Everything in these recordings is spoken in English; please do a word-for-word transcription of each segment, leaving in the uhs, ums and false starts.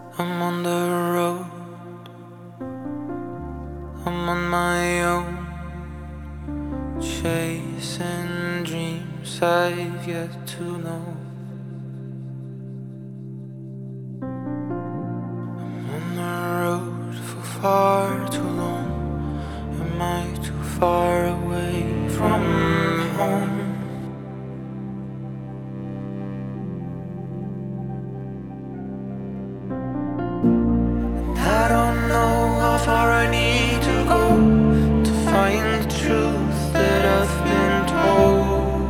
I'm on the road, I'm on my own, chasing dreams I've yet to know. I'm on the road for far too long. Am I too far away from home? I don't know how far I need to go to find the truth that I've been told.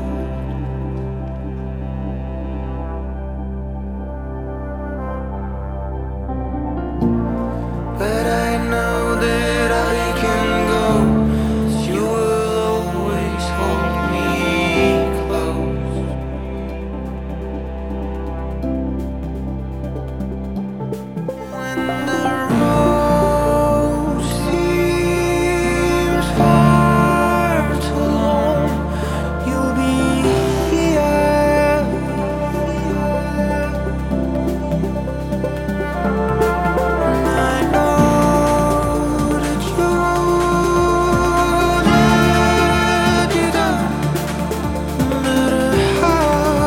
But I know that I can go, 'cause you will always hold me close. When the road seems far too long, you'll be here. And I know that you'll let you down, no matter how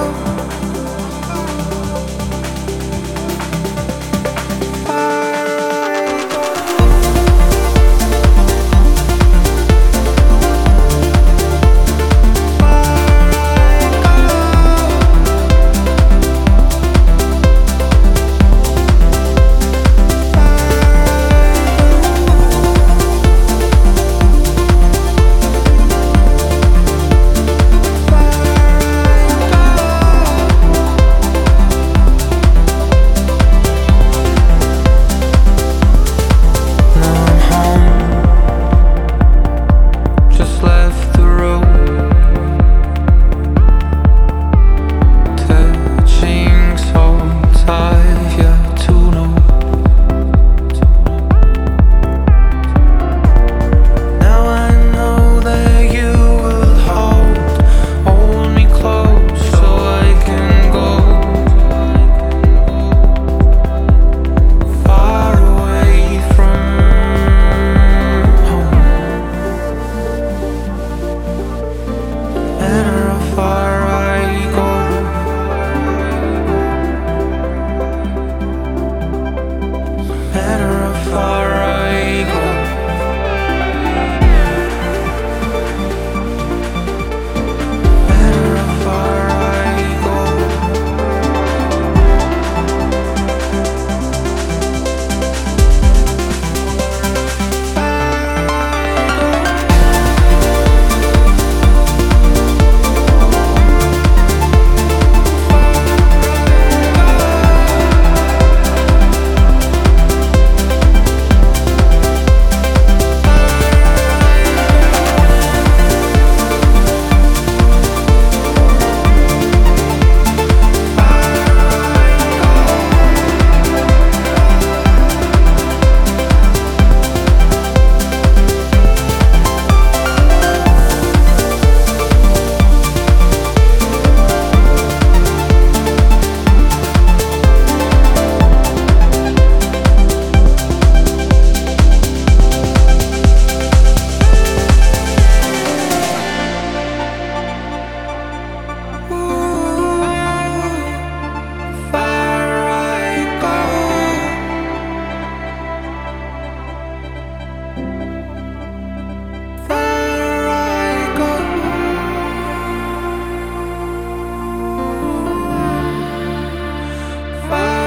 far I go. Now I'm home, just left the road, touching souls I've yet to know. Now I know that you will hold, hold me close so I can go far away from home. Matter how far I go, matter how far I go, matter how far I go.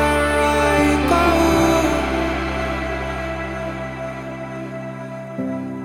Far I go.